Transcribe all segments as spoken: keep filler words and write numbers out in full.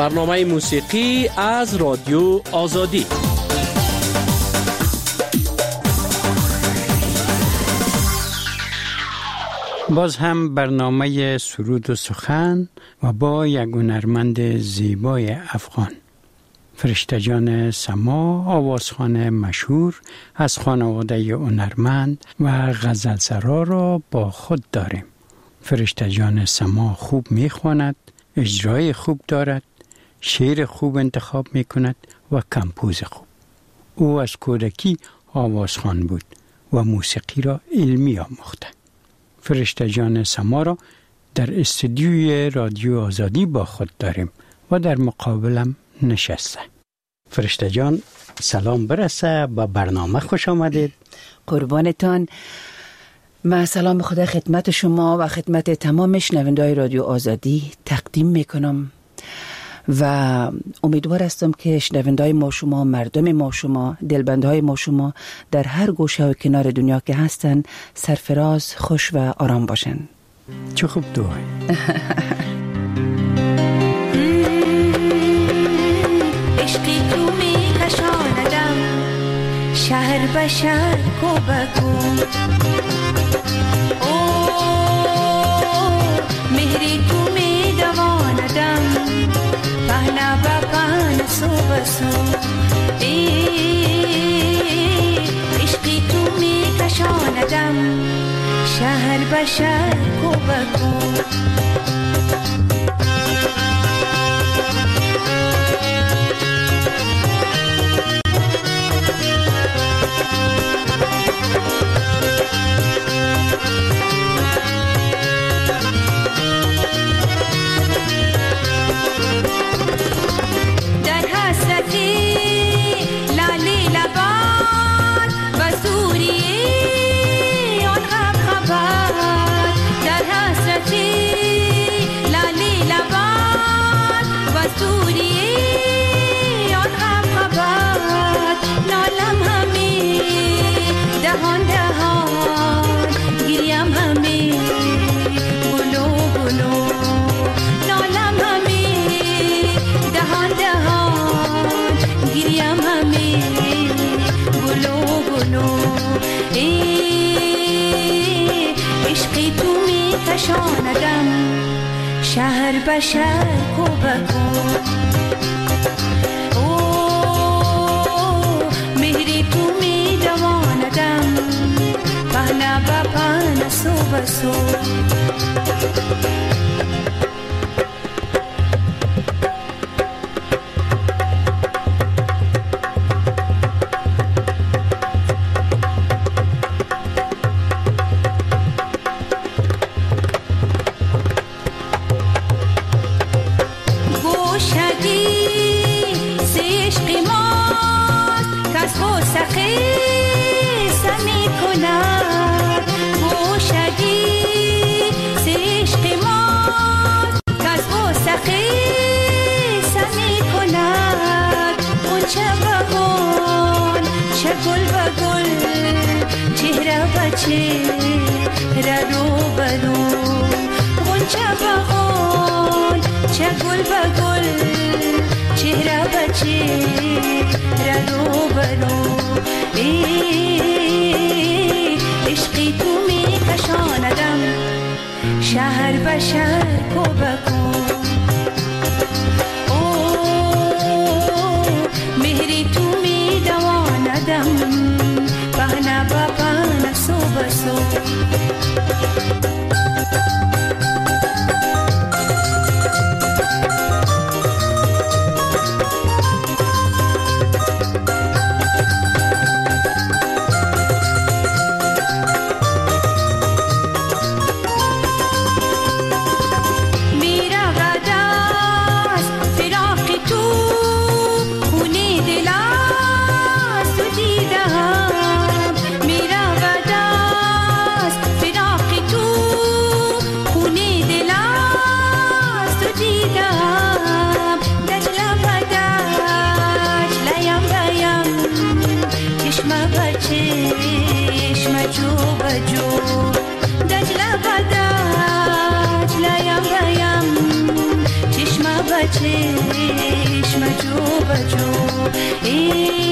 برنامه موسیقی از رادیو آزادی. باز هم برنامه سرود و سخن و با یک هنرمند زیبای افغان، فرشته جان سما، آوازخوان مشهور از خانواده هنرمند و غزلسرا را با خود داریم. فرشته جان سما خوب میخواند، اجرای خوب دارد، شعر خوب انتخاب میکند و کمپوز خوب. او از کودکی آوازخوان بود و موسیقی را علمی آموخته. فرشته جان سما را در استودیوی رادیو آزادی با خود داریم و در مقابلم نشسته. فرشته جان سلام برسه، با برنامه خوش آمدید. قربانتان. من سلام خدا خدمت شما و خدمت تمام شنونده‌های رادیو آزادی تقدیم میکنم و امیدوار هستم که شنونده‌های ما شما، مردم ما شما، دلبندهای ما شما در هر گوشه و کنار دنیا که هستن سرفراز، خوش و آرام باشن. چه خوب دعای. عشقی تو می کشاندم شهر به شهر کو بکو، او مهری تو می دواندم پهنا با پهن سو بسو، عشقی تو می کشاندم شهر به شهر کو بکو. کشاندم شهر به شهر کو بکو، او مهری تو می دواندم پهنا با پهن سو بسو. عشقی تو می کشاندم شهر به شهر کو بکو، او مهری تو می دواندم پهنا با پهن سو بسو. چشم جو بجو ای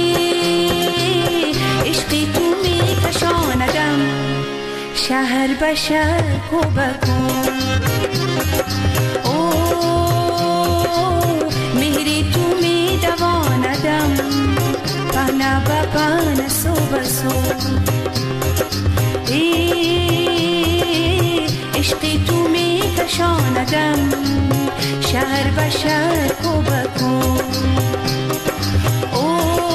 عشقی تو می کشاندم شهر به شهر کو بکو او مهری تو می دواندم پهنا به پهنا سو بسو ای عشقی تو می کشاندم شهر به شهر کو بکو او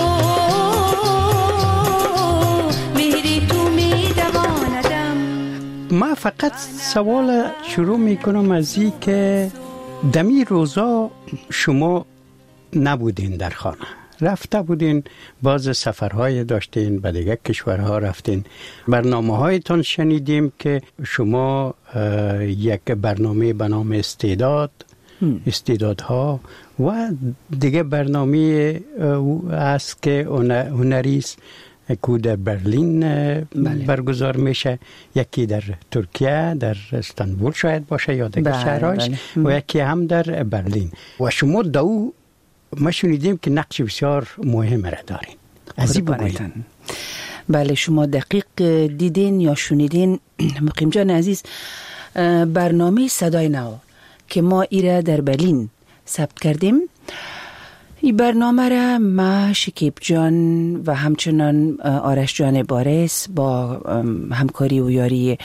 مهری تو می دواندم. ما فقط سوال شروع می کنم از این که دمی روزا شما نبودین در خانه، رفته بودین، باز سفرهای داشتین، به دیگه کشورها رفتین. برنامه هایتان شنیدیم که شما یک برنامه به نام استعداد استعدادها و دیگه برنامه است که هنریست که در برلین بله. برگزار میشه، یکی در ترکیه در استانبول شاید باشه یا دیگه بله. شهرهایش بله. و یکی هم در برلین. و شما دو ما شنیدیم که نقش بسیار مهم را دارین. از این بگویید. بله شما دقیق دیدین یا شنیدین مقیم جان عزیز. برنامه صدای نو که ما ایره در برلین ثبت کردیم، این برنامه را ما شکیب جان و همچنان آرش جان بارس با همکاری و یاری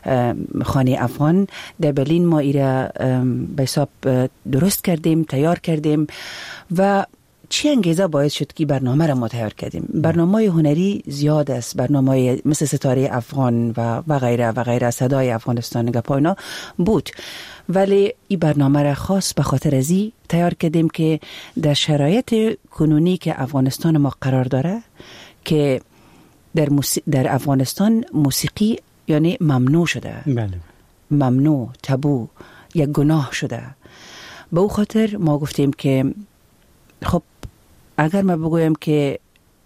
خانه افغان در برلین ما ایره به حساب درست کردیم، تیار کردیم و چی انگیزه باعث شد که برنامه را ما تیار کردیم. برنامه هنری زیاد است، برنامه مثل ستاره افغان و و غیره و غیره، صدای افغانستان گپاینا بود، ولی این برنامه را خاص به خاطر ازی تیار کردیم که در شرایط کنونی که افغانستان ما قرار داره که در, موسی... در افغانستان موسیقی یعنی ممنوع شده. بله. ممنوع، تابو، یک گناه شده. به او خاطر ما گفتیم که خب اگر ما بگویم که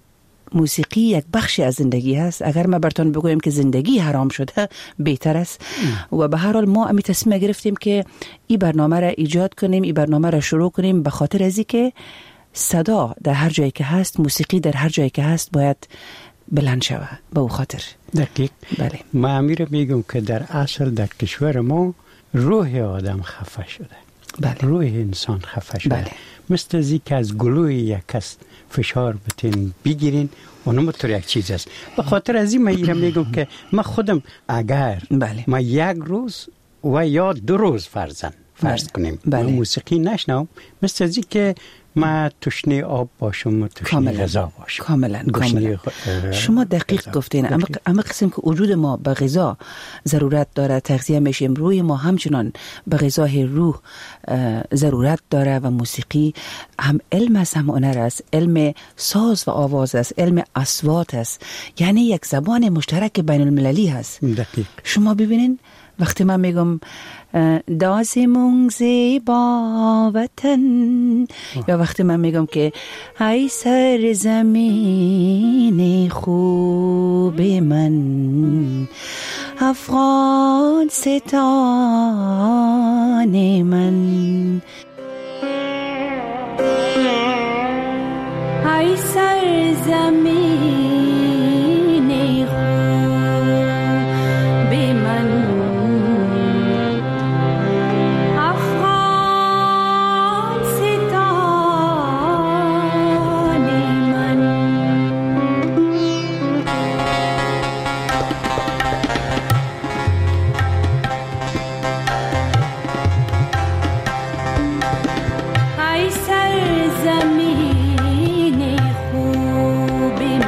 موسیقی یک بخشی از زندگی هست، اگر ما براتون بگویم که زندگی حرام شده بهتر است. و به هر حال ما امی تصمیم گرفتیم که این برنامه را ایجاد کنیم، این برنامه را شروع کنیم به خاطر ازی که صدا در هر جایی که هست، موسیقی در هر جایی که هست باید بلند شود. به او خاطر دقیق. بله. ما امیر میگم که در اصل در کشور ما روح آدم خفه شده. بله. روح انسان خفه شده. بله. مثل ازی که از گلوی یک کس فشار بتین بگیرین، اونم تو یک چیز است. به خاطر از این من ایره میگم که من خودم اگر بله. ما یک روز و یا دو روز فرزن فرض بله. کنیم بله. موسیقی نشنم، مثل ازی که ما تشنه آب باشم و تشنه غذا باشم. کاملا کاملا شما دقیق گفتین. اما قسم که وجود ما به غذا ضرورت داره، تغذیه میشیم، روی ما همچنان به غذای روح ضرورت داره و موسیقی هم علم است هم هنر است، علم ساز و آواز است، علم اصوات است، یعنی یک زبان مشترک بین المللی هست. دقیق. شما ببینین وقتی من میگم دازمون زیبا وطن، یا وقتی من میگم که ای سرزمین خوب من، افغانستان من، ای سرزمین خوب من، زمین خوب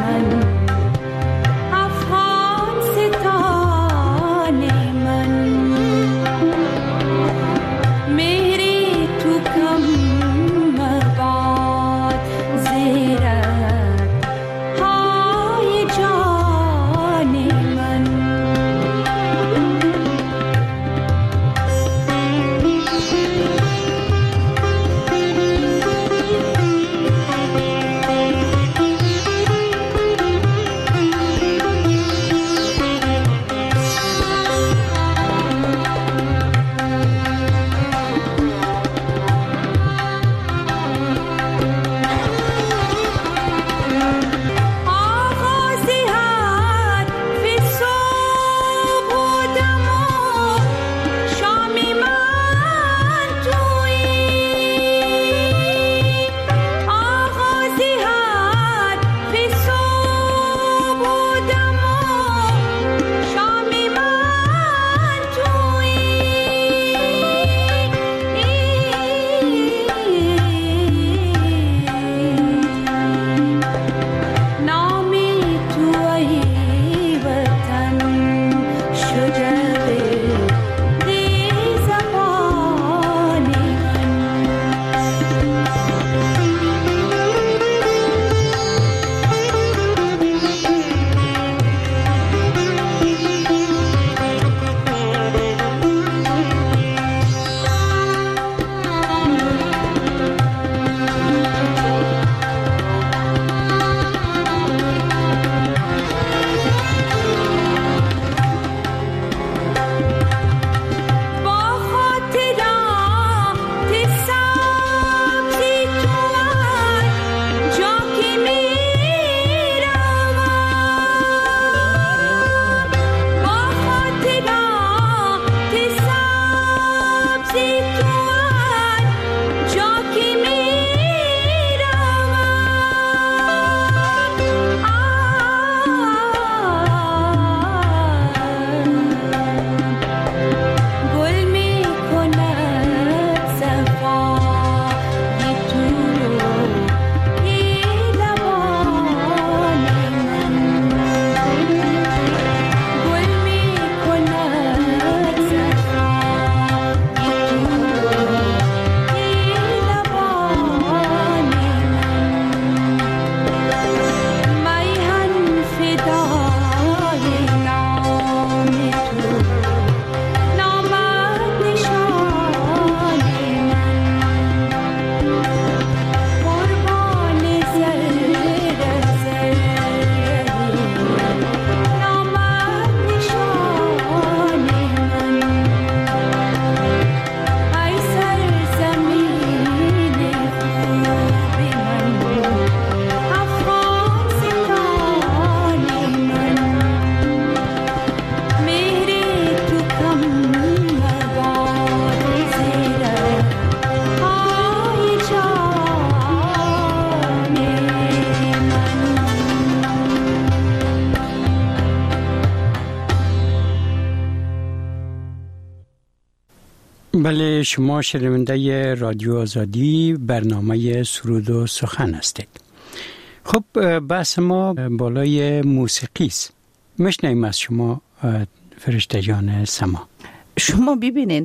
بله، شما شنونده رادیو آزادی برنامه سرود و سخن هستید. خب بحث ما بالای موسیقی است. میشنویم از شما فرشته جان سما. شما ببینین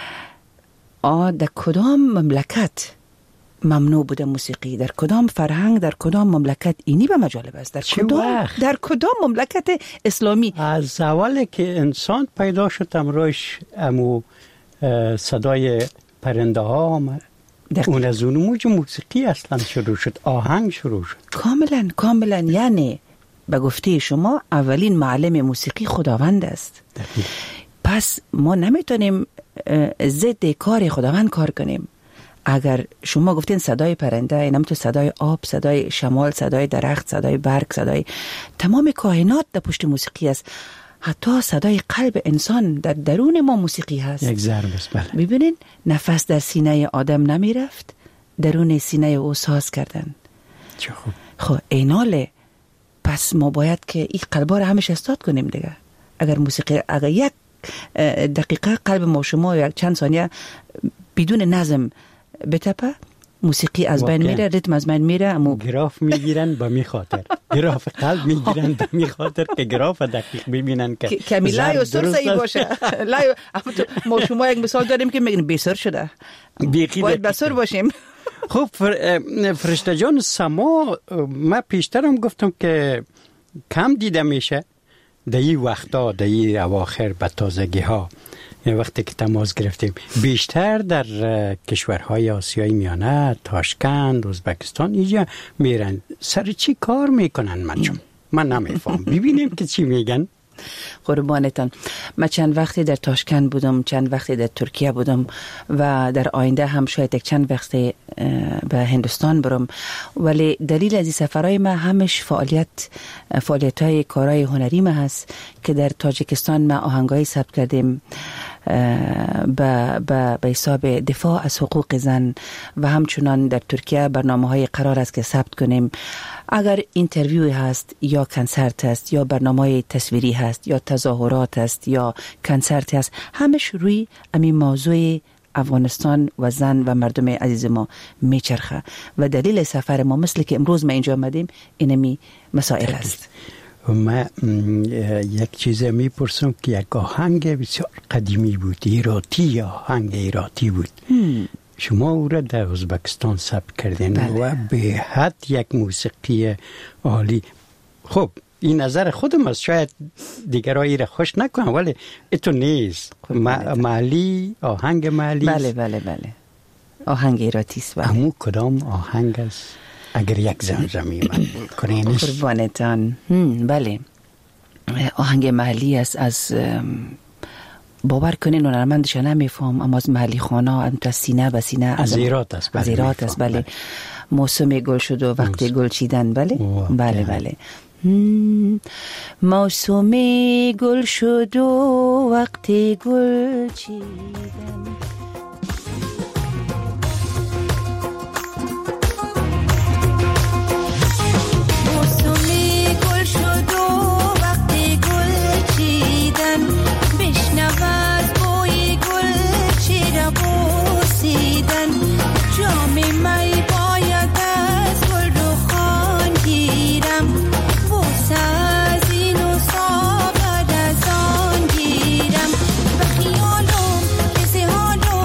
آ در کدام مملکت ممنوع بوده موسیقی، در کدام فرهنگ، در کدام مملکت اینی به مجالب است، در کدام در کدام مملکت اسلامی. از اولی که انسان پیدا شد امروش امو صدای پرنده ها اون از اون موج موسیقی اصلا شروع شد، آهنگ شروع شد. کاملا کاملا، یعنی به گفته شما اولین معلم موسیقی خداوند است. دقیق. پس ما نمیتونیم ضد کار خداوند کار کنیم. اگر شما گفتین صدای پرنده، اینم تو صدای آب، صدای شمال، صدای درخت، صدای برگ، صدای تمام کائنات در پشت موسیقی است. حتی صدای قلب انسان در درون ما موسیقی هست. یک ضرب است. بله. ببینین نفس در سینه آدم نمی رفت، درون سینه او ساز کردن. چه خوب. خب ایناله، پس ما باید که این قلبا رو همش استاد کنیم دیگه. اگر موسیقی اگر یک دقیقه قلب ما شما یک چند ثانیه بدون نظم بتپه، موسیقی از بین میره، ریتم از بین میره. امو گراف میگیرن با می خاطر گراف قلب میگیرن با می خاطر که گراف دقیق ببینن که کمی لای و سر صحیح باشه. لای ما شما یک مثال داریم که میگن بیسر شده، باید بسر باشیم. خب فرشته جان سما، من پیشترم گفتم که کم دیده میشه در این وقتا، در این اواخر به تازگی ها، وقتی که تماس گرفتیم بیشتر در کشورهای آسیای میانه، تاشکند، ازبکستان اینجا میرن. سر چی کار میکنن؟ من چون من نمیفهم. ببینیم که چی میگن. قربانتان، من چند وقتی در تاشکند بودم، چند وقتی در ترکیه بودم و در آینده هم شاید یک چند وقتی به هندوستان برم. ولی دلیل از این سفرهای من همش فعالیت فعالیت های کارهای هنری ما هست که در تاجیکستان ما آهنگایی ثبت کردیم به به به حساب دفاع از حقوق زن و همچنان در ترکیه برنامه های قرار است که ثبت کنیم. اگر اینترویو هست یا کنسرت هست یا برنامه تصویری هست یا تظاهرات هست یا کنسرت هست، همش روی امی موضوع افغانستان و زن و مردم عزیز ما میچرخه و دلیل سفر ما مثل که امروز ما اینجا آمدیم اینمی مسائل است. من یک چیز میپرسم که یک آهنگ بسیار قدیمی بود، ایراتی، آهنگ ایراتی بود. هم. شما او را در ازبکستان ثبت کردین. بله. و به حد یک موسیقی عالی. خب این نظر خودم است، شاید دیگرایی را خوش نکنم ولی اتو نیست. محلی، آهنگ محلی. بله بله بله، آهنگ ایراتی است. بله. همون کدام آهنگ است؟ اگر یک زمزمی من کنینش. قربانتان. بله، آهنگ محلی است. از باور کنین و نرمندش نمیفهم، اما از محلی خانه انت سینه به سینه از ایرات است. از ایرات است. بله. موسم گل شد و وقت گل چیدن. بله بله بله. موسم گل شد و وقت گل چیدن. خیالم که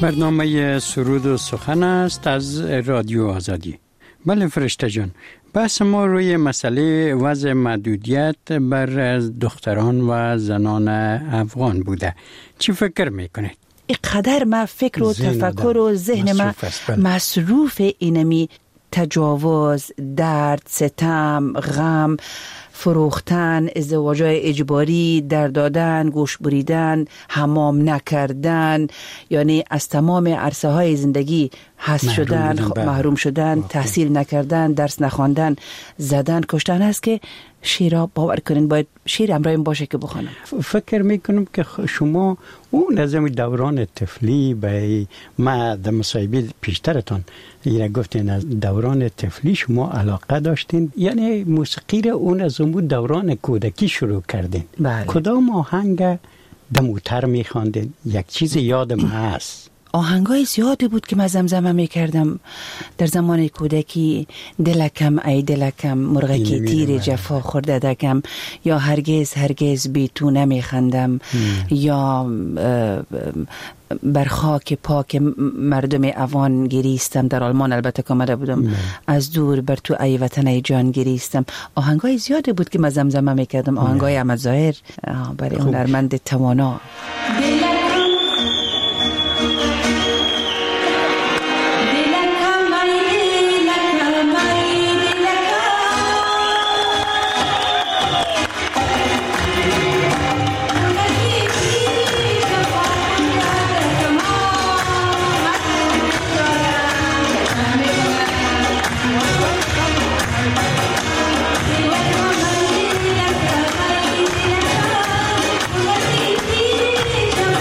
برنامه سرود و سخن است از رادیو آزادی. بله فرشته جان، بحث ما روی مسئله وضع محدودیت بر دختران و زنان افغان بوده. چی فکر میکنید؟ اینقدر من فکر و تفکر و ذهن من مصروف اینمی تجاوز، درد، ستم، غم، فروختن، ازدواج‌های اجباری، در دادن، گوش بریدن، حمام نکردن، یعنی از تمام عرصه های زندگی حذف شدن، محروم شدن، تحصیل نکردن، درس نخواندن، زدن، کشتن است که شیرا باور کنین باید شیر امرایم باشه که بخونم. فکر میکنم که شما اون از دوران طفلی به ما در مصاحبه پیشترتان اینا گفتین از دوران طفلی شما علاقه داشتین، یعنی موسیقی رو اون از اون دوران کودکی شروع کردین. بله. کدام آهنگ دموتر میخواندین؟ یک چیز یادم هست. آهنگای زیادی بود که من زمزمه میکردم در زمان کودکی. دلکم ای دلکم مرغکی تیر جفا خورده دکم، یا هرگز هرگز بی تو نمیخندم، یا بر خاک پاک مردم افغان گریستم. در آلمان البته که آمده بودم. نه. از دور بر تو ای وطن ای جان گریستم. آهنگای زیادی بود که من زمزمه میکردم. آهنگای احمد ظاهر برای هنرمند توانا. Thank you.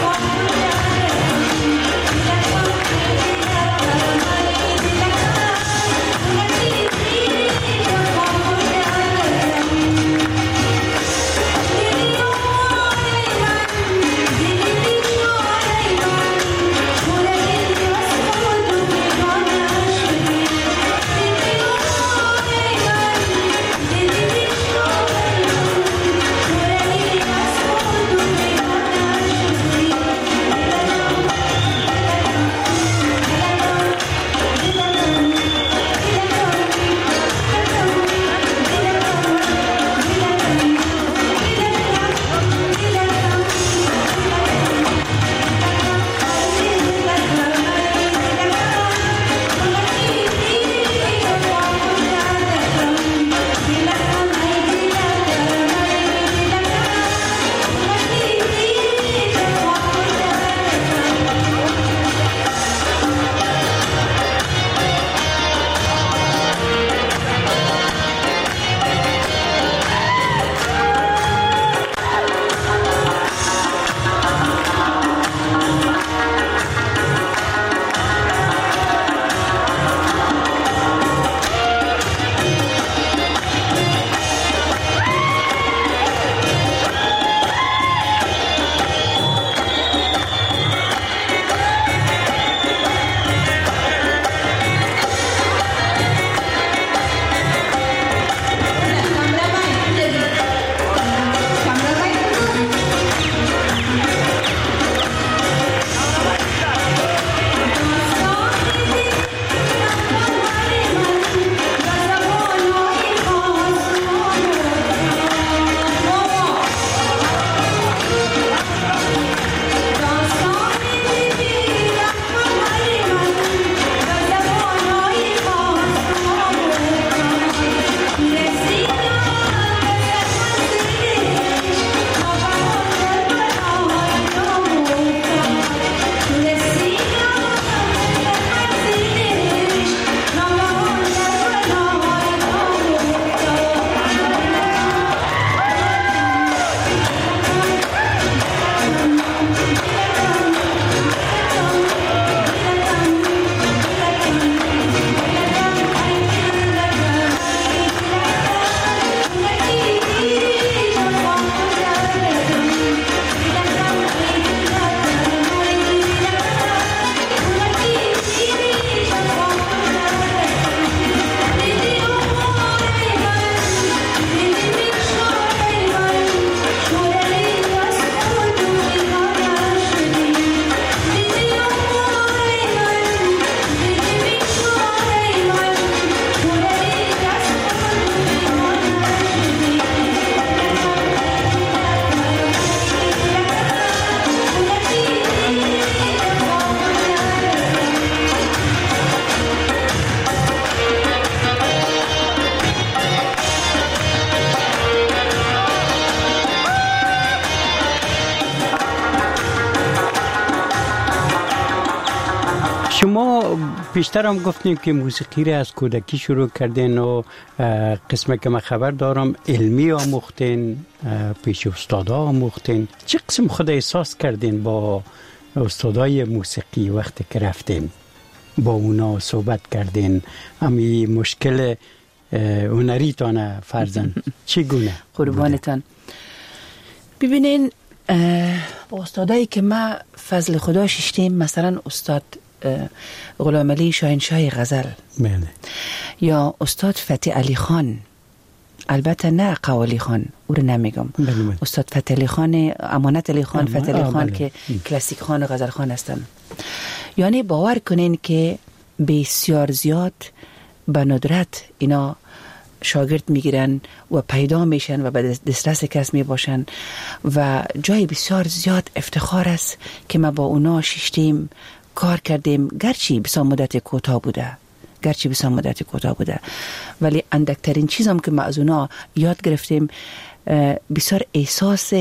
شما پیشتر هم گفتیم که موسیقی را از کودکی شروع کردین و قسمه که من خبر دارم علمی آموختین، پیش استادا آموختین. چه قسم خود احساس کردین با استادای موسیقی وقتی که رفتین؟ با اونا صحبت کردین؟ امی مشکل هنریتان فرزن چگونه؟ قربانتان. ببینین با استادایی که ما فضل خدا ششتیم، مثلا استاد غلام علی شاهنشاه غزل، بله، یا استاد فتح علی خان، البته نه قوالی خان، او رو نمیگم، بله بله. استاد فتح علی خان، امانت علی خان، فتح علی خان بله. که کلاسیک خان و غزل خان هستن. یعنی باور کنین که بسیار زیاد به ندرت اینا شاگرد میگیرن و پیدا میشن و به دسترس کس میباشن و جای بسیار زیاد افتخار است که ما با اونا ششتیم، کار کردیم، گرچه بسیار مدت کوتاه بوده گرچه بسیار مدت کوتاه بوده ولی اندکترین چیزم که ما از اونا یاد گرفتیم بسیار احساس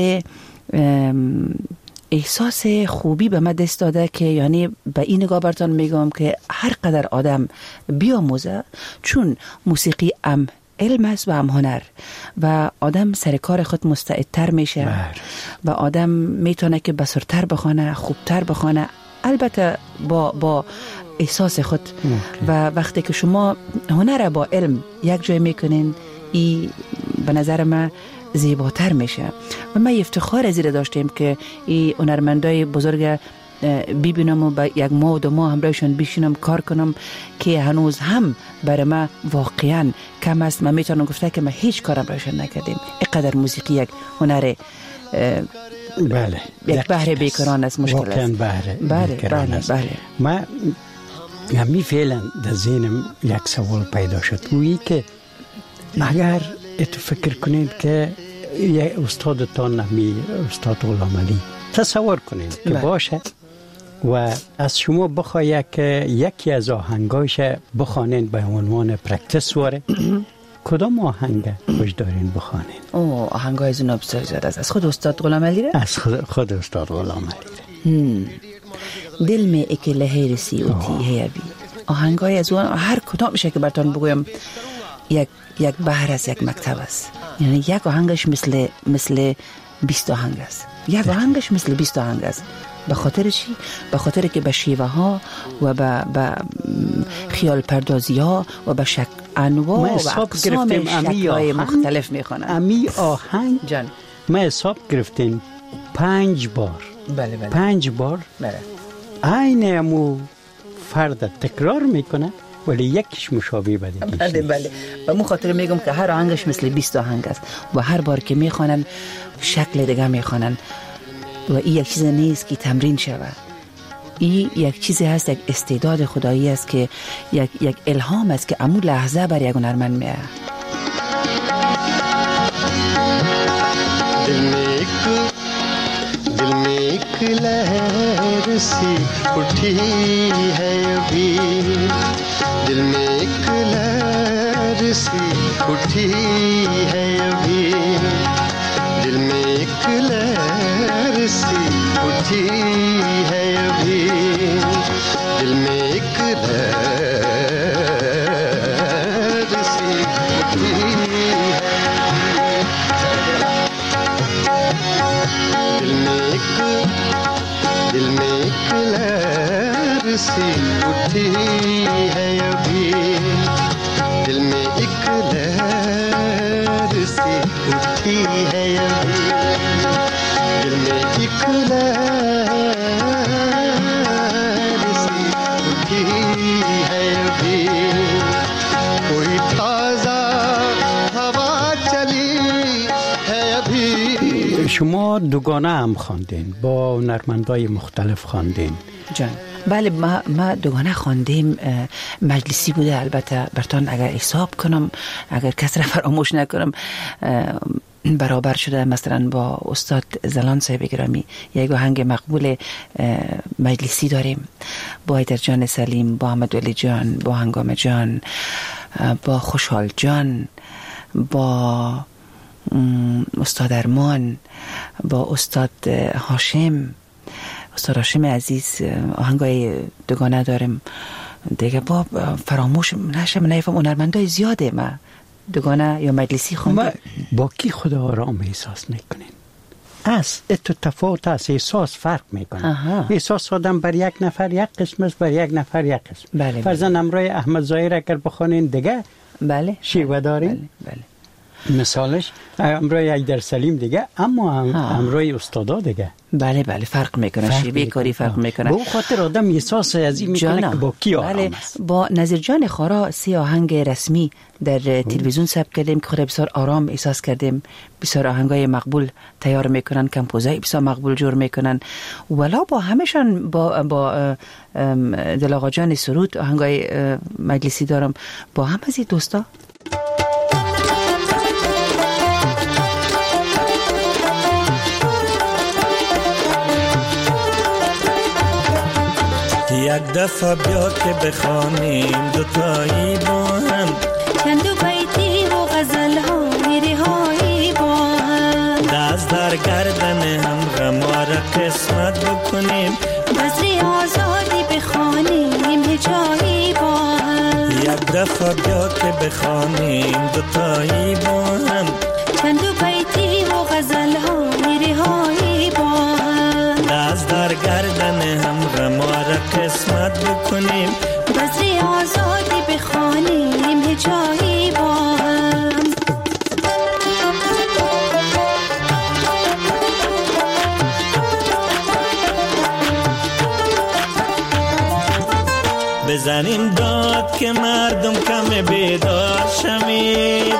احساس خوبی به من دست داده که یعنی به این نگاه برتان میگم که هر قدر آدم بیاموزه، چون موسیقی ام علم است و ام هنر و آدم سر کار خود مستعدتر میشه بر. و آدم میتونه که بسرتر بخونه، خوبتر بخونه، البته با با احساس خود okay. و وقتی که شما هنر با علم یک جای میکنین، این به نظر من زیباتر میشه و من افتخار از این داشتیم که این هنرمندای بزرگ ببینم و با یک ماه و دو ماه همراهشون بشینم کار کنم که هنوز هم برای من واقعا کم است. من میتونم گفته که من هیچ کارم برایشون نکردیم. اینقدر موسیقی یک هنر بله یک بحر بیکران است، مشکل است. واقعا بحر بله بیکران بله است. بله. من همی فعلا در ذهنم یک سوال پیدا شد، گویی که اگر اتو فکر کنید که یک استادتان همی استاد غلام علی تصور کنید که بله. باشه و از شما بخواید که یکی از آهنگایش بخوانید به عنوان پرکتس واره، کدام آهنگ خوش دارین بخوانید؟ او آهنگای از اونا بسیار زیاد است. از خود استاد غلام علی را؟ از خود, خود استاد غلام علی را. دل می اکی لحیر سی اوتی هیبی. آهنگای از اون هر کدام میشه که براتون بگویم یک یک بحر است، یک مکتب است. یعنی یک آهنگش مثل مثل بیست آهنگ است، یک آهنگش مثل بیست آهنگ است. به خاطر چی؟ به خاطر که به شیوه ها و به به خیال پردازی ها و به شک انواع و اقسام شکل‌های مختلف میخوانند. امی آهنگ جان ما حساب گرفتیم پنج بار. بله بله. پنج بار. بله. عین امو فرد تکرار میکنه ولی یکیش مشابه به دیگه. بله بله. و مو خاطر میگم که هر آهنگش مثل بیست آهنگ است و هر بار که میخوانن شکل دیگه میخوانن و این یک چیز نیست که تمرین شود. این یک چیزی هست، یک استعداد خدایی است که یک یک الهام است که امو لحظه بر یک هنرمند میاد. दिल में एक दिल में एक लहर सी उठी है अभी, दिल में एक लहर सी उठी है अभी, दिल में एक लहर सी उठी है अभी, दिल में एक लहर सी उठी दिल में एक दिल में एक लहर सी उठी है अभी, दिल में एक लहर सी उठी है अभी, दिल में एक लहर सी उठी है अभी, कोई ताजा हवा चली है अभी. شما دوگانه هم خواندین، با هنرمندای مختلف خواندین. جان بله، ما ما دوگانه خواندیم. مجلسی بوده البته. برتان اگر حساب کنم، اگر کس را فراموش نکنم، برابر شده مثلا با استاد زلان صاحب گرامی یک آهنگ مقبول مجلسی داریم، با حیدر جان سلیم، با احمد ولی جان، با هنگام جان، با خوشحال جان، با استاد ارمان، با استاد هاشم، استاد هاشم عزیز آهنگای دوگانه دارم دیگه، با فراموش نشم نیفهم هنرمندای زیاده ما دوگانه یا مجلسی خوندم. با کی خدا آرام احساس میکنین؟ از ات تفاوت است، احساس فرق میکنه. احساس آدم بر یک نفر یک قسم است، بر یک نفر یک قسم. بله فرضاً امروی احمد ظاهر اگر بخونین دیگه بله شیوه دارین. بله بله. مثالش امروی ایدر سلیم دیگه، اما امروی استادا دیگه. بله بله فرق میکنه، شیوه کاری فرق میکنه. با خاطر آدم احساس از این میکنه که با کی آرام بله. است. با نظیر جان خارا سی آهنگ رسمی در تلویزیون ثبت کردیم که خود بسیار آرام احساس کردیم. بسیار آهنگای مقبول تیار میکنن، کمپوزای بسیار مقبول جور میکنن. ولی با همشان با با دل آقا جان سرود آهنگای مجلسی دارم با هم از این دوستا. یک دفعه بیا که بخوانیم دوتایی با هم، چند و بیتی و غزل ها میری هایی با هم، دست در گردن هم غمار قسمت بکنیم، بزری آزادی بخوانیم هجایی با هم. یک دفعه بیا که بخوانیم دوتایی با هم، چند و بیتی و غزل ها میری هایی با هم، دست در گردن هم غمار قسمت بکنیم، بزری آزادی بخوانیم هجایی با هم. بزنیم داد که مردم کم بیدار شمید،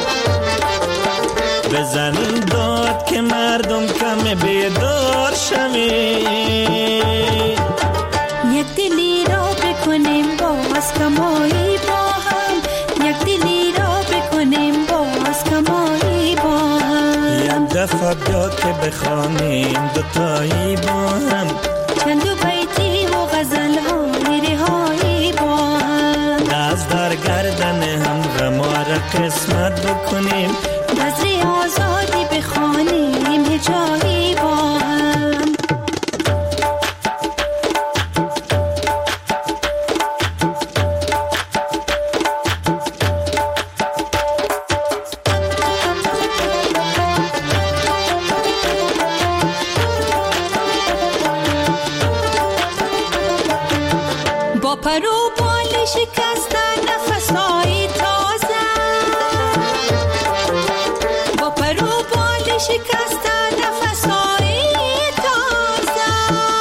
بزنیم داد که مردم کم بیدار شمید، یک دلی را بکنیم باز کمایی با هم، یک دلی را بکنیم باز کمایی با هم، یک دفعه بیا که بخوانیم دوتایی با هم، چند و بیتی و غزل ها میری هایی با هم، دست در گردن هم غمار قسمت بکنیم، بزری آزادی بخوانیم هجایی با هم. با پرو بال شکستن نفسهای تازه، با پرو بال شکستن نفسهای تازه،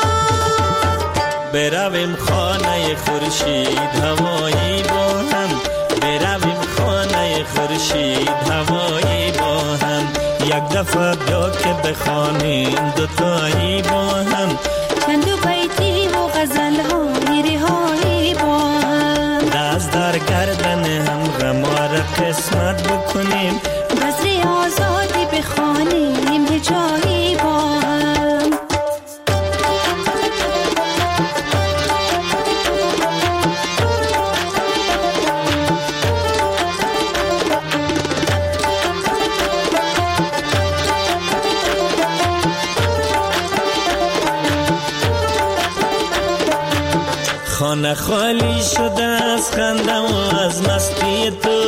برویم خانه خورشید هوایی با هم، برویم خانه خورشید هوایی با هم، یک دفعه بیا که بخوانیم دوتایی با هم، چند و بیتی و غزل ها میری هایی با هم، دست در گردن هم غمار قسمت بکنیم، بزری آزادی بخوانیم هجایی با هم. خانه خالی شده از خنده و از مستی تو،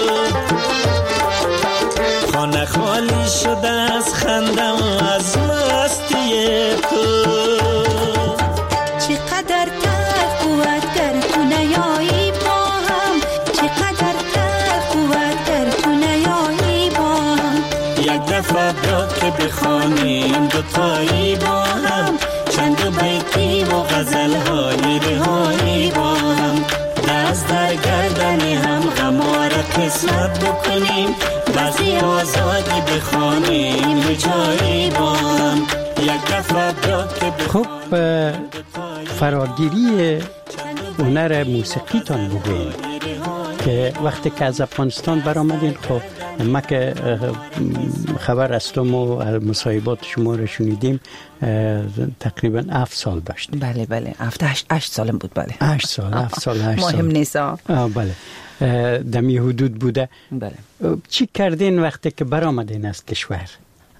خانه خالی شده از خنده و از مستی تو، چقدر تلخ بود گر تو نیایی با هم، چقدر تلخ بود گر تو نیایی با هم، یک دفعه بیا که بخوانیم دوتایی با هم، چند و بیتی و غزل های رهایی با هم، دست در گردن هم غمار قسمت بکنیم، بزی آزادی بخوانیم هجایی با هم، یک دفعه بیا که خب فراگیری هنر موسیقی تان بگویم که وقتی که از افغانستان برآمدین، خب ما که خبر استم و مصاحبات شما رو شنیدیم تقریبا هفت سال داشتیم. بله بله هفت هشت هشت سالم بود. بله هشت سال هفت سال هشت سال مهم نیست. بله دمی حدود بوده. بله چی کردین وقتی که برآمدین از کشور؟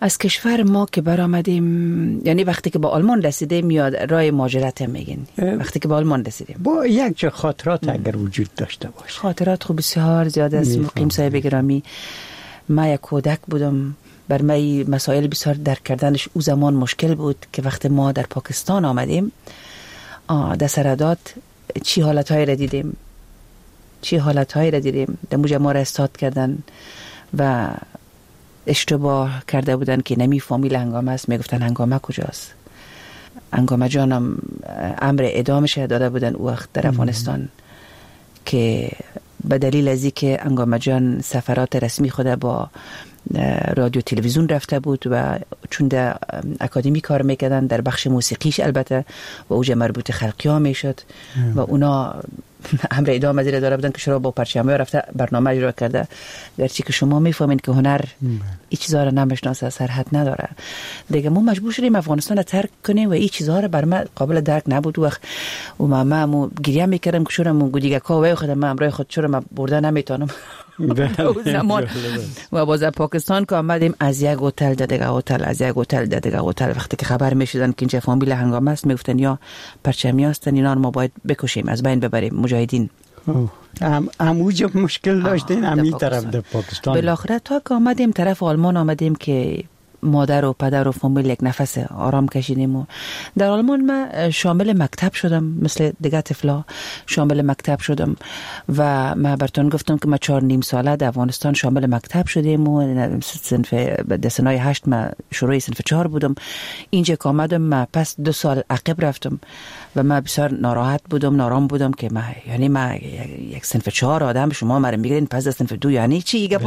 از کشور ما که برآمدیم، یعنی وقتی که با آلمان رسیدیم یا راه مهاجرت هم میگین؟ وقتی که با آلمان رسیدیم با یک جا خاطرات اگر وجود داشته باشه. خاطرات خوب بسیار زیاد است. مقیم صاحب گرامی، ما یک کودک بودم، بر من مسائل بسیار درک کردنش او زمان مشکل بود که وقتی ما در پاکستان آمدیم در سرداد چی حالتهایی را دیدیم چی حالتهایی را دیدیم در موجه ما را استاد کردن و اشتباه کرده بودن که نمی فامیل هنگامه است، میگفتن هنگامه کجاست. هنگامه جانم امر اعدامش داده بودن او وقت در افغانستان که به دلیل از اینکه هنگامه جان سفرات رسمی خود با رادیو تلویزیون رفته بود و چون در اکادمی کار میکردن در بخش موسیقیش البته و اوجه مربوط خلقی ها میشد و اونا امر اعدام از داره بودن که شروع با پرچمای رفته برنامه اجرا کرده. گرچه که شما میفهمین که هنر این چیزها رو نمیشناسه، سرحد نداره دیگه. ما مجبور شدیم افغانستان رو ترک کنیم و این چیزها رو بر من قابل درک نبود. وقت و ما ما گریه میکردم که شورم دیگه کاوه خودم من امرای خود چرا من برده نمیتونم اون زمان. و باز پاکستان که آمدیم از یک هتل دیگه هتل از یک هتل دیگه هتل، وقتی که خبر میشدن که اینجا فامیل هنگامه است میگفتن یا پرچمی هستن اینا رو ما باید بکشیم، از بین ببریم مجاهدین. ام اموج مشکل داشتین امی طرف در پاکستان. بالاخره تا که آمدیم طرف آلمان آمدیم که مادر و پدر و فامیل یک نفس آرام کشیدیم. و در آلمان من شامل مکتب شدم، مثل دیگه طفلا شامل مکتب شدم و من براتون گفتم که من چهار نیم ساله در افغانستان شامل مکتب شدیم و صنف در سنای هشت من شروع صنف چهار بودم. اینجا که آمدم من پس دو سال عقب رفتم و من بسیار ناراحت بودم، نارام بودم که من یعنی من یک صنف چهار آدم شما مرا میگین پس از صنف دو یعنی چی دیگه.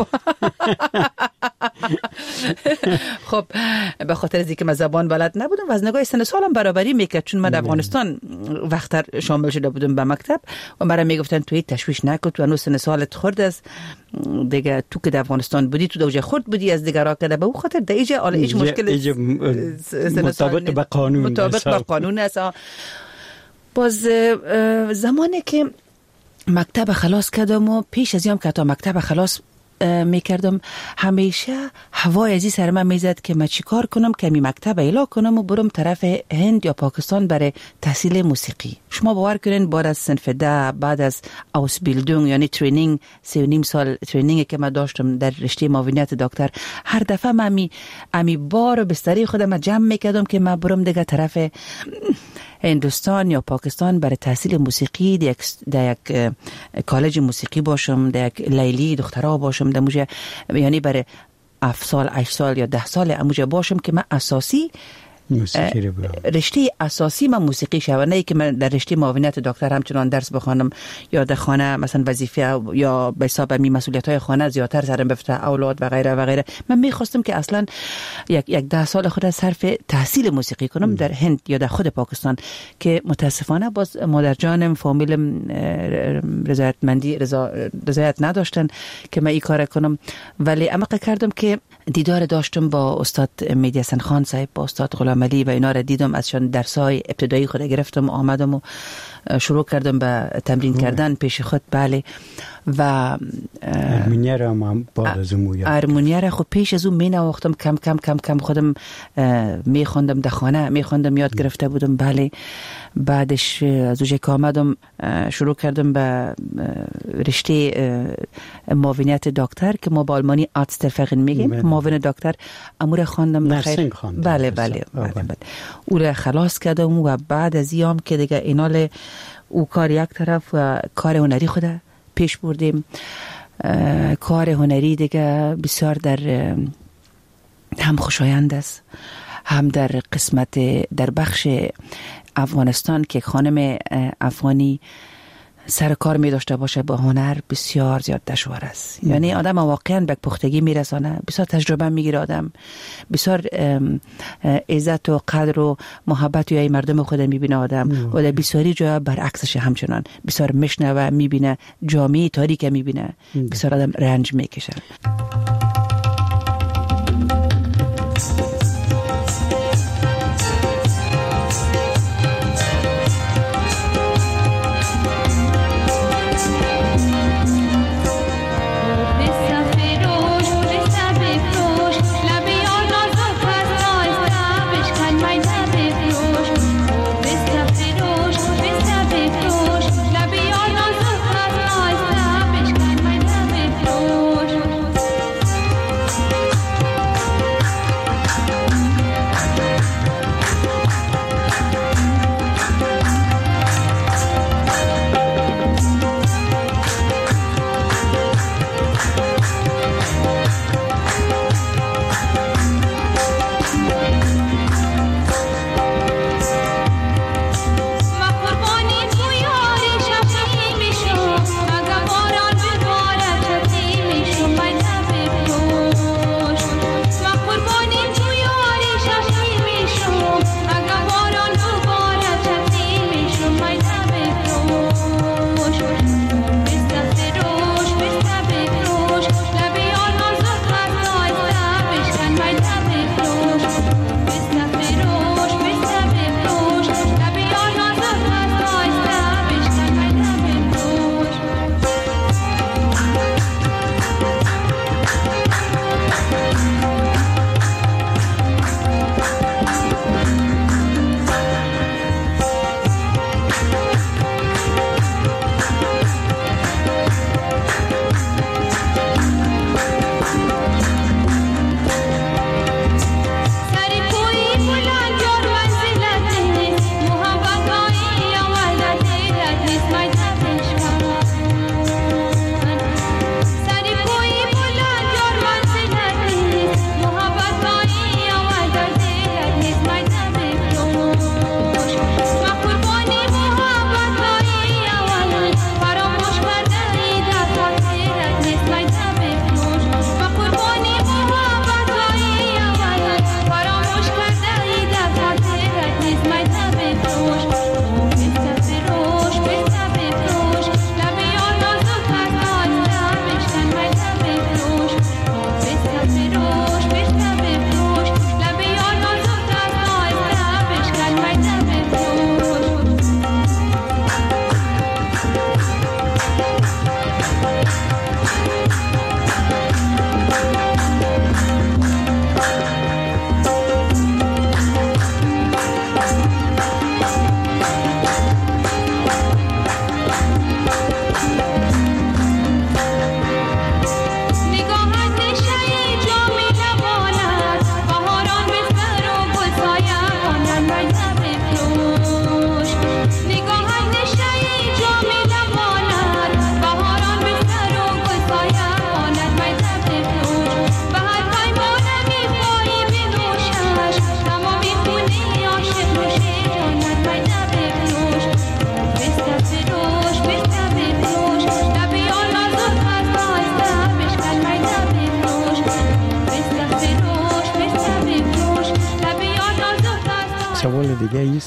خب به خاطر از اینکه من زبان بلد نبودم و از نگاه سن سالم برابری میکرد، چون من در افغانستان وقتر شامل شده بودم به مکتب و مرا میگفتن توی تشویش نکن، تو هنوز سن سالت خورد است دیگه، تو که در افغانستان بودی تو دوجه خورد بودی از دیگه را کرده. به اون خاطر در ایجا حالا هیچ مشکل مطابق با قانون مطابق با قانون است. باز زمانی که مکتب خلاص کردم و پیش از یام که تا مکتب خلاص میکردم همیشه هوای ازی سر من میزد که من چی کار کنم که می مکتب ایلا کنم و برم طرف هند یا پاکستان برای تحصیل موسیقی. شما باور کنین بعد از صنف ده، بعد از اوسبیلدونگ یعنی ترینینگ، سه و نیم سال ترینینگ که من داشتم در رشته معاونیت دکتر، هر دفعه من می امی بار بستری خودم جمع میکردم که من برم دیگه طرف هندوستان یا پاکستان برای تحصیل موسیقی، در یک, یک کالج موسیقی باشم، در یک لیلی دخترها باشم، در موجه یعنی برای هفت سال، هشت سال یا ده سال اموجه باشم که من اساسی موسیقی رو رشته اساسی من موسیقی شوه، نه که من در رشته معاونیت دکتر همچنان درس بخوانم یا در خانه مثلا وظیفه یا به حساب می مسئولیت‌های خانه زیادتر سرم بفته اولاد و غیره و غیره. من می‌خواستم که اصلا یک یک ده سال خود صرف تحصیل موسیقی کنم در هند یا در خود پاکستان، که متاسفانه باز مادر جانم فامیلم رضایتمندی رضا رضایت نداشتن که من این کار کنم. ولی عمق کردم که دیدار داشتم با استاد مهدی حسن خان صاحب، با استاد غلام علی و اینا را دیدم، ازشان درسای ابتدایی خود گرفتم، آمدم و شروع کردم به تمرین کردن پیش خود. بله و ارمونیه را هم بعد از اون یاد ارمونیه را خود پیش از اون می نواختم، کم کم کم کم خودم می خوندم در خانه می خوندم، یاد گرفته بودم. بله بعدش از اونجا که آمدم شروع کردم به رشته معاونیت دکتر که ما با آلمانی آرتسترفقین میگیم، معاون دکتر امور خواندم. نرسینگ خواندم. بله بله بله, بله. او را خلاص کردم و بعد از ایام که دیگه اینال او کار یک طرف و کار هنری خود پیش بردیم. کار هنری دیگه بسیار در هم خوشایند است، هم در قسمت در بخش افغانستان که خانم افغانی سر کار می داشته باشه با هنر بسیار زیاد دشوار است. یعنی آدم واقعا به پختگی میرسانه، بسیار تجربه میگیره آدم، بسیار عزت و قدر و محبت یا مردم خود میبینه آدم و در بسیاری جا برعکسش همچنان بسیار میشنوه، میبینه جامعه تاریک میبینه، بسیار آدم رنج میکشه. به صف روش به صف روش لبی آن نازو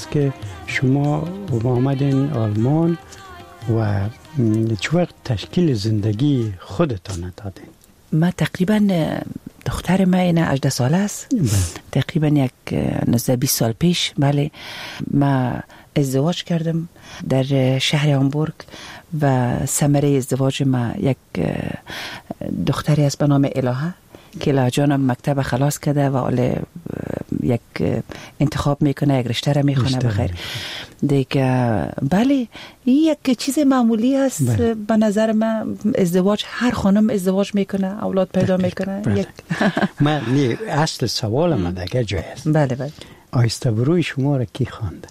است که شما آمدین آلمان و چه وقت تشکیل زندگی خودتان دادین؟ ما تقریبا دختر ما اینه هجده ساله است. تقریبا یک نزدیک بیست سال پیش بله ما ازدواج کردم در شهر هامبورگ و ثمره ازدواج ما یک دختری است به نام الهه که الهه جانم مکتب خلاص کرده و حالا یک انتخاب میکنه، یک رشته را میخونه بخیر دیگه. بله یک چیز معمولی است به نظر من. ازدواج هر خانم ازدواج میکنه، اولاد پیدا میکنه. یک من اصل سوال من دیگه جای است. بله بله. آهسته بروی شما را کی خوانده؟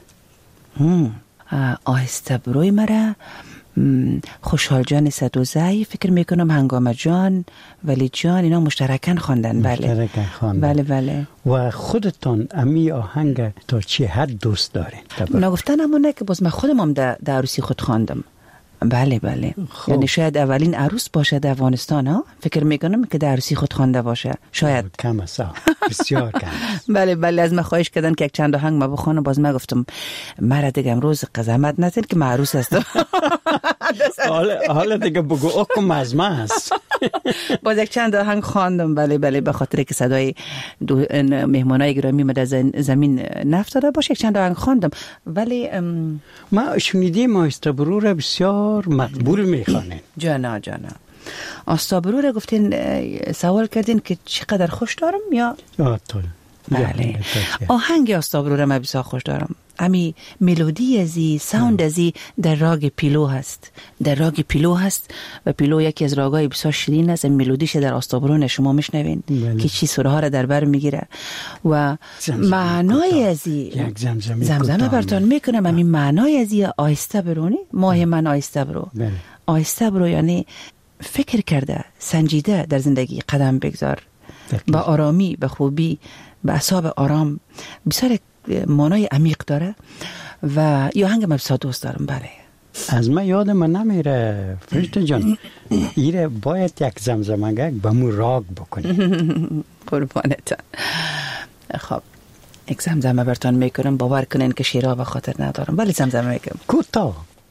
آهسته بروی مرا خوشحال جان صدوزی فکر میکنم، هنگامه جان، ولی جان، اینا مشترکاً خواندن. بله مشترکاً خواندن. بله بله. و خودتان امی آهنگ تا چه حد دوست دارین؟ نگفتن همونه که باز من خودم هم در عروسی خود خواندم. بله بله. خب. یعنی شاید اولین عروس باشه در افغانستان ها، فکر میکنم که در عروسی خود خوانده باشه شاید. کم است، بسیار کم است. بله بله. از من خواهش کردن که یک چند آهنگ ما بخوانم، باز من گفتم مرا دیگه امروز قزمت نزن که من عروس هستم. حالا حالا دیگه بگو اکم مزمه است. باز یک چند آهنگ خواندم. بله بله. به خاطر که صدای مهمانای گرامی ما در زمین نفتاده باشه یک چند آهنگ خواندم. ولی ام... ما شنیدیم آهسته برو را بسیار مقبول میخوانین. جانا جانا. آهسته برو را گفتین، سوال کردین که چقدر خوش دارم یا؟ آتول. بله. آهنگ آهسته برو را من بسیار خوش دارم. امی ملودی ازی، ساوند ازی در راگ پیلو هست. در راگ پیلو هست و پیلو یکی از راگای بسیار شیرین است. ملودیش در آهسته برو شما میشنوین که چی سوره ها را در بر میگیره و معنای ازی یک زمزمه زمزمه براتون میکنم. امی معنای ازی آهسته برونی، ماه من آهسته برو. آهسته برو یعنی فکر کرده، سنجیده در زندگی قدم بگذار، با آرامی، به خوبی، به اعصاب آرام. بسیار معنای عمیق داره و یا هنگ من بسیار دوست دارم. بله. از من یادم من نمیره فرشته جان، ایره باید یک زمزمه به مو راگ بکنی. قربانتان. خب یک زمزمه براتون میکنم، باور کنین که شیرها به خاطر ندارم ولی زمزمه میکنم. کوتاه.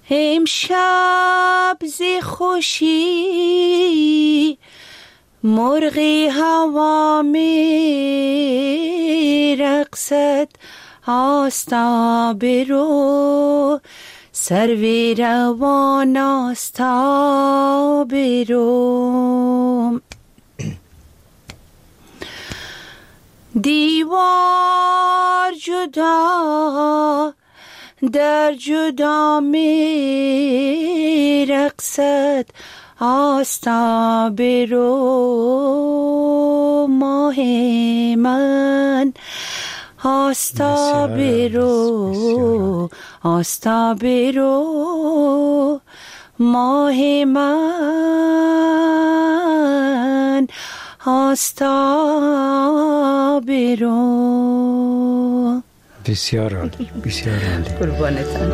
امشب ز خوشی مرغی هوا می رقصد، آستا برو سروی روان آستا برو. دیوار جدا در جدا می رقصد، آستا برو ماه من، آستا برو، آستا برو ماه من، آستا برو. بسیار عالی، بسیار عالی. قربانتان.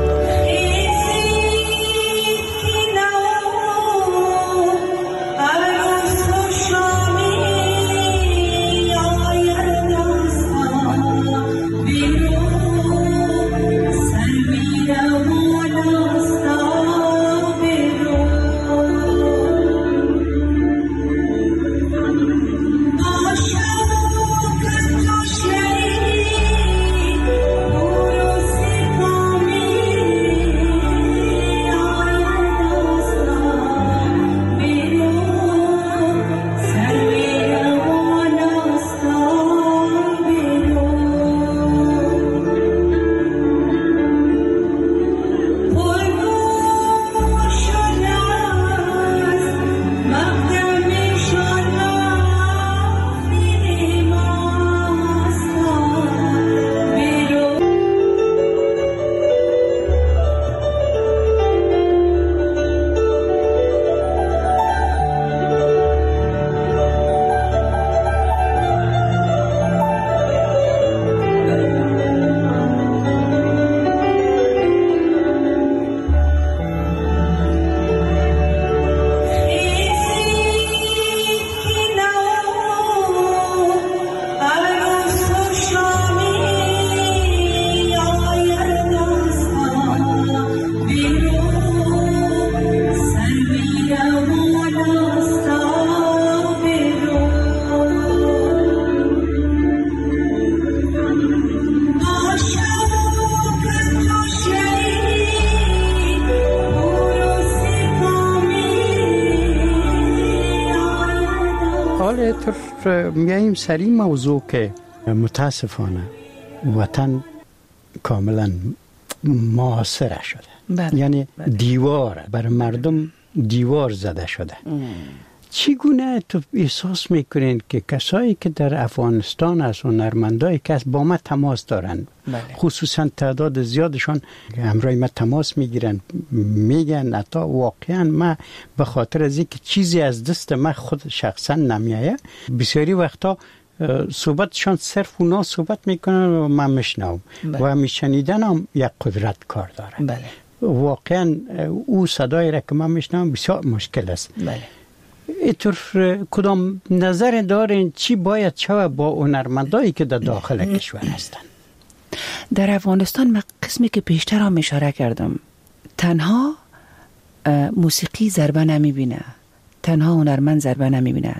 میاییم سری موضوع که متاسفانه وطن کاملا محاصره شده. بله. یعنی بله. دیوار بر مردم دیوار زده شده. ام. چگونه تو احساس میکنین که کسایی که در افغانستان هست و هنرمندایی که با ما تماس دارن، بله. خصوصا تعداد زیادشان همراه ما تماس میگیرن، میگن اتا واقعا ما به خاطر از اینکه چیزی از دست ما خود شخصا نمیایه، بسیاری وقتا صحبتشان صرف اونا صحبت میکنن و من میشنوم و میشنیدن هم یک قدرت کار داره. بله. واقعا او صدای را که من میشنوم بسیار مشکل است. بله. اینطور کدام نظر دارین چی باید شود با هنرمندایی که در داخل کشور هستن؟ در افغانستان من قسمی که پیشتر هم اشاره کردم، تنها موسیقی ضربه نمیبینه، تنها هنرمند ضربه نمیبینه،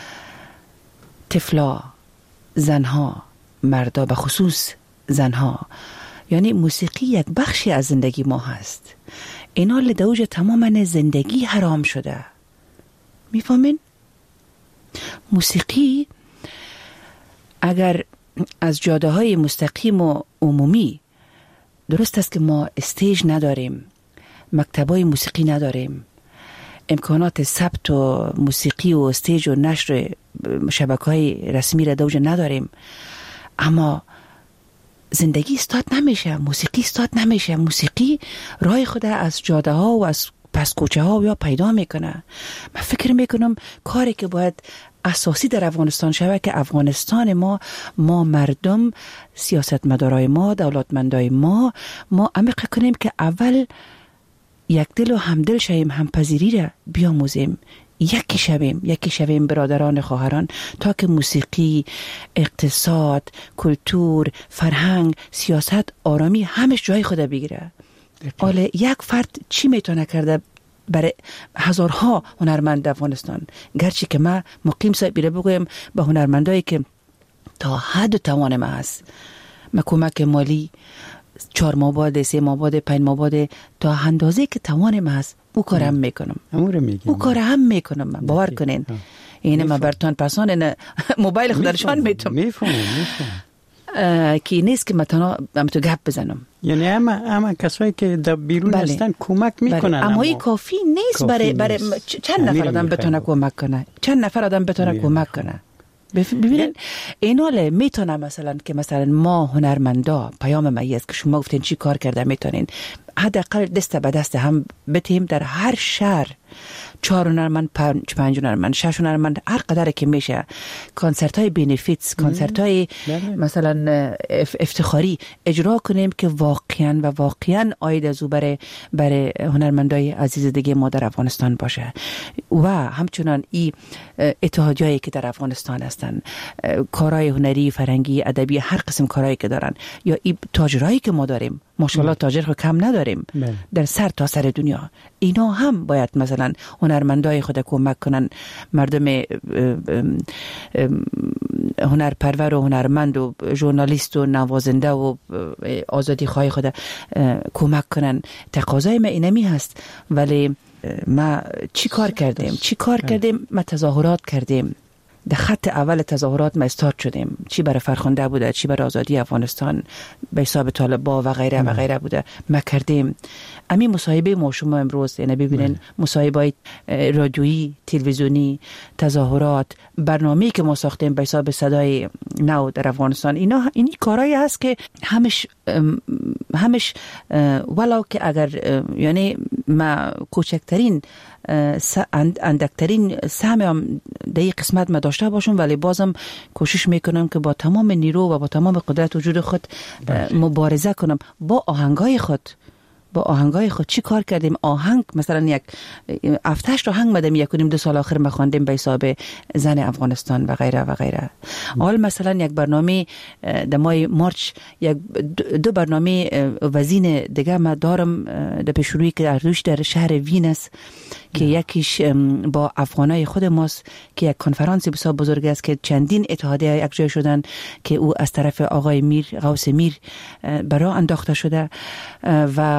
طفلا، زنها، مردا، به خصوص زنها. یعنی موسیقی یک بخشی از زندگی ما هست. اینا لدوج تماما زندگی حرام شده. میفهمین؟ موسیقی اگر از جاده های مستقیم و عمومی، درست است که ما استیج نداریم، مکتبای موسیقی نداریم، امکانات ثبت و موسیقی و استیج و نشر شبکه‌های رسمی را دوجه نداریم، اما زندگی استارت نمیشه، موسیقی استارت نمیشه. موسیقی راه خود از جاده ها و از پس کوچه ها یا پیدا میکنه. من فکر میکنم کاری که باید اساسی در افغانستان شود که افغانستان ما ما مردم، سیاستمدارای ما، دولتمندای ما ما عمیق کنیم که اول یک دل و همدل شویم، همپذیری را بیاموزیم، یکی شویم، یکی شویم برادران خواهران، تا که موسیقی، اقتصاد، کلتور، فرهنگ، سیاست، آرامی همش جای خود بگیره. حالا یک فرد چی میتونه کرده برای هزارها هنرمند افغانستان؟ گرچه که من مقیم صاحب بیره بگویم به هنرمندایی که تا حد توان ما هست، من کمک مالی چهار ماه بعد، سه ماه بعد، پنج ماه بعد، تا اندازه که توان ما هست او کار هم میکنم، او کار هم میکنم. من باور کنین، اینه من برتان پسان موبایل خود درشان میتونم میفهمم میفهمم که نیست که مثلا هم تو گپ بزنم. یعنی اما اما کسایی که در بیرون بله. هستن کمک میکنن، اما, اما این کافی نیست برای برای چند نفر آدم بتونه کمک کنه، چند نفر آدم بتونه کمک کنه. ببینید ایناله میتونه مثلا که مثلا ما هنرمندا، پیام مایی است که شما گفتین چی کار کرده، میتونین حداقل دست به دست هم بتیم در هر شهر چهار هنرمند، پنج پنج هنرمند، شش هنرمند، هر قدر که میشه کنسرت های بینفیتس، کنسرت های مثلا افتخاری اجرا کنیم که واقعا و واقعا آید از او برای برای هنرمندای عزیز دیگه ما در افغانستان باشه. و همچنان این اتحادیایی که در افغانستان هستن، کارهای هنری، فرهنگی، ادبی، هر قسم کارهایی که دارن، یا این تاجرایی که ما داریم، ماشاءالله تاجر خود کم نداریم بله. در سر تا سر دنیا، اینا هم باید مثلا هنرمندای خود کمک کنن، مردم هنرپرور و هنرمند و ژورنالیست و نوازنده و آزادی خواهی خود کمک کنن. تقاضای ما اینمی هست. ولی ما چی کار کردیم چی کار کردیم ما تظاهرات کردیم، در خط اول تظاهرات ما استارت شدیم، چی برای فرخنده بوده، چی برای آزادی افغانستان به حساب طالبا و غیره و غیره بوده، ما کردیم. امی مصاحبه ما شما امروز یعنی ببینین مصاحبه رادیویی، تلویزیونی، تظاهرات، برنامه‌ای که ما ساختیم به حساب صدای نو در افغانستان، اینا این کارهایی هست که همش همش ولو که اگر یعنی ما کوچکترین اندکترین سهم هم در این قسمت ما داشته باشم، ولی بازم کوشش میکنم که با تمام نیرو و با تمام قدرت وجود خود مبارزه کنم با آهنگای خود. با آهنگای خود چی کار کردیم؟ آهنگ مثلا یک افتش آهنگ مدام یک کنیم دو سال آخر ما خواندیم به حساب زن افغانستان و غیره و غیره. حال مثلا یک برنامه در ماه مارچ یک دو برنامه وزین دیگه ما دارم در پیشرویی که روش در شهر وین است که یکیش با افغانای خود ماست که یک کنفرانس بسیار بزرگ است که چندین اتحادیه یک جای شدن که او از طرف آقای میر غوث میر برای انداخته شده و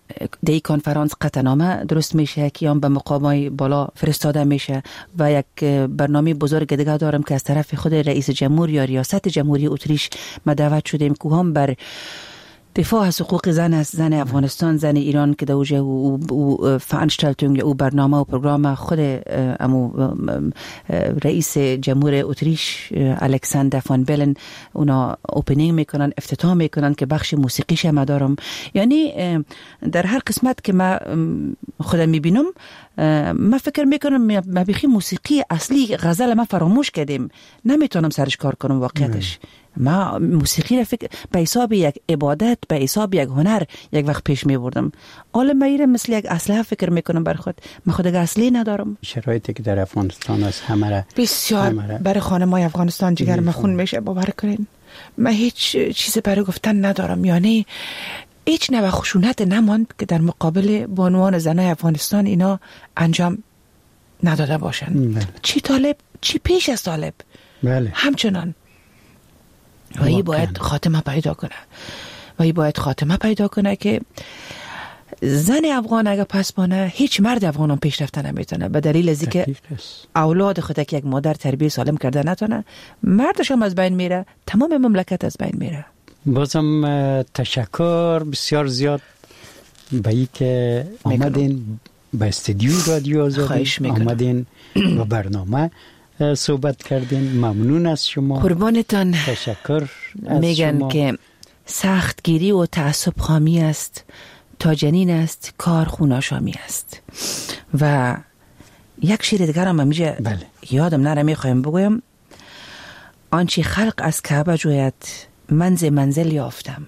دی کنفرانس قطعنامه درست میشه که هم به مقامای بالا فرستاده میشه و یک برنامه بزرگ دیگه دارم که از طرف خود رئیس جمهور یا ریاست جمهوری اتریش ما دعوت شدیم که هم بر دفاع از حقوق زن است، زن افغانستان، زن ایران که دوجه او فانشتالتونگ یا او برنامه و پروگرام خود امو رئیس جمهور اتریش الکساندر فان بلن اونا اوپنینگ میکنن، افتتاح میکنن که بخش موسیقیش هم دارم. یعنی در هر قسمت که ما خودم میبینم ما فکر میکنم ما بخی موسیقی اصلی غزل ما فراموش کردیم، نمیتونم سرش کار کنم واقعیتش. ما موسیقی را فکر به حساب یک عبادت، به حساب یک هنر یک وقت پیش می بردم. حالا میره مثل یک اسلحه فکر میکنم بر خود. من خود اصلی ندارم. شرایطی که در افغانستان است همه را بسیار برای خانمای افغانستان جگر مخون میشه. باور کنین من هیچ چیز برای گفتن ندارم. یعنی هیچ نوع خشونت نماند که در مقابل بانوان زنای افغانستان اینا انجام نداده باشن. بله. چی طالب چی پیش از طالب. بله. همچنان و ای باید خاتمه پیدا کنه و ای باید خاتمه پیدا کنه که زن افغان اگه پس بانه هیچ مرد افغان هم پیشرفته نمیتونه، به دلیل از اینکه اولاد خود که یک مادر تربیت سالم کرده نتونه، مردش هم از بین میره، تمام مملکت از بین میره. بازم تشکر بسیار زیاد به ای که آمدین به استودیو رادیو آزادی، آمدین به برنامه صحبت کردین. ممنون از شما. قربانتان. تشکر از میگن شما. که سختگیری و تعصب خامی است تا جنین است کار خوناشامی است. و یک شیر دیگر هم میشه بله. یادم نره میخوایم بگویم آنچه خلق از کعبه جوید منز منزل یافتم،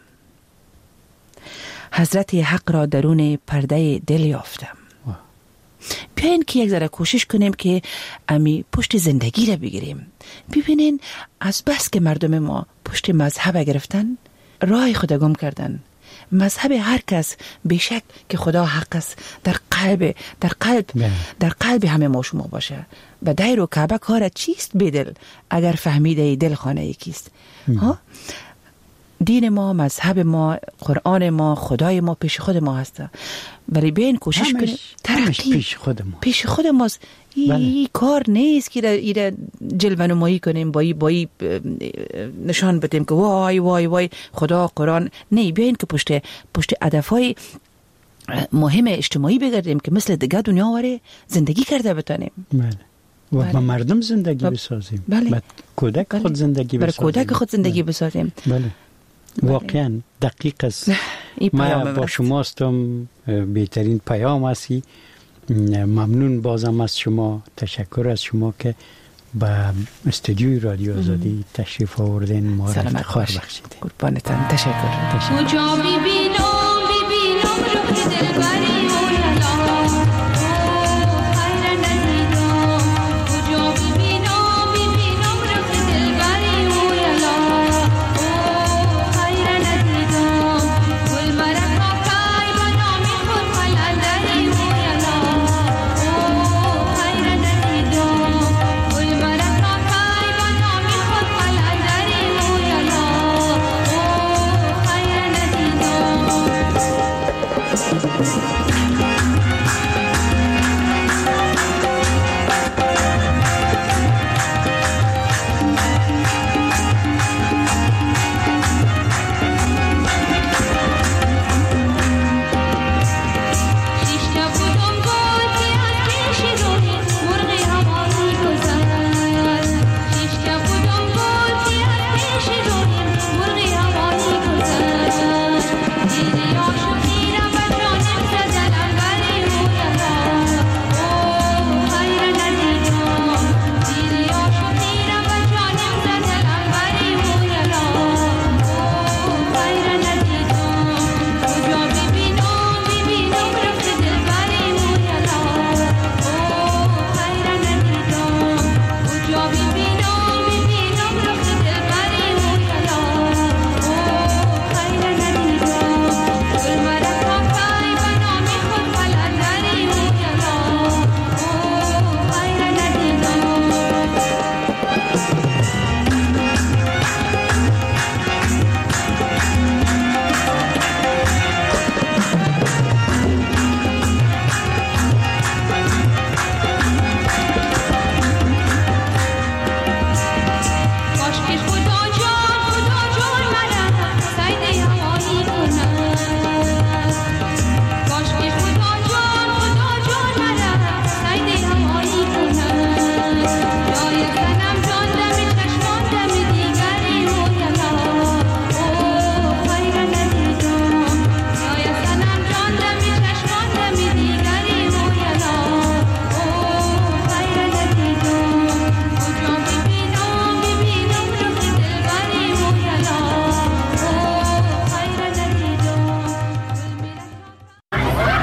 حضرت حق را درون پرده دل یافتم. بیاین که یک ذره کوشش کنیم که امی پشت زندگی را بگیریم. ببینین از بس که مردم ما پشت مذهب گرفتن، راه خدا گم کردن. مذهب هر کس بیشک که خدا حق است در قلب در قلب yeah. در قلب همه ما شما باشه. و دیر و کعبه کار چیست بدل اگر فهمیده دل خانه یکیست. mm. ها دین ما، مذهب ما، قرآن ما، خدای ما پیش خود ما هسته. ولی بیاین کوشش کنیم ترقی پیش خود ما پیش خود ماست. این کار نیست که ایره جلوه نمایی کنیم با ای با ای نشان بدیم که وای وای وای خدا قرآن. نه، بیاین که پشت پشت هدفهای مهم اجتماعی بگردیم که مثل دیگه دنیا واره زندگی کرده بتانیم. بله. و با مردم زندگی بسازیم. بله. با کودک بله. خود زندگی بسازیم. برای کودک خود زندگی بله. بسازیم. بله. واقعا دقیق است. من با شما هستم، بهترین پیام هستی. ممنون بازم از شما، تشکر از شما که به استودیوی رادیو آزادی تشریف آوردین، ما را افتخار بخشیدین. قربانتان. تشکر. تشکر. کجا میبینم میبینم روح دلبری Thank you.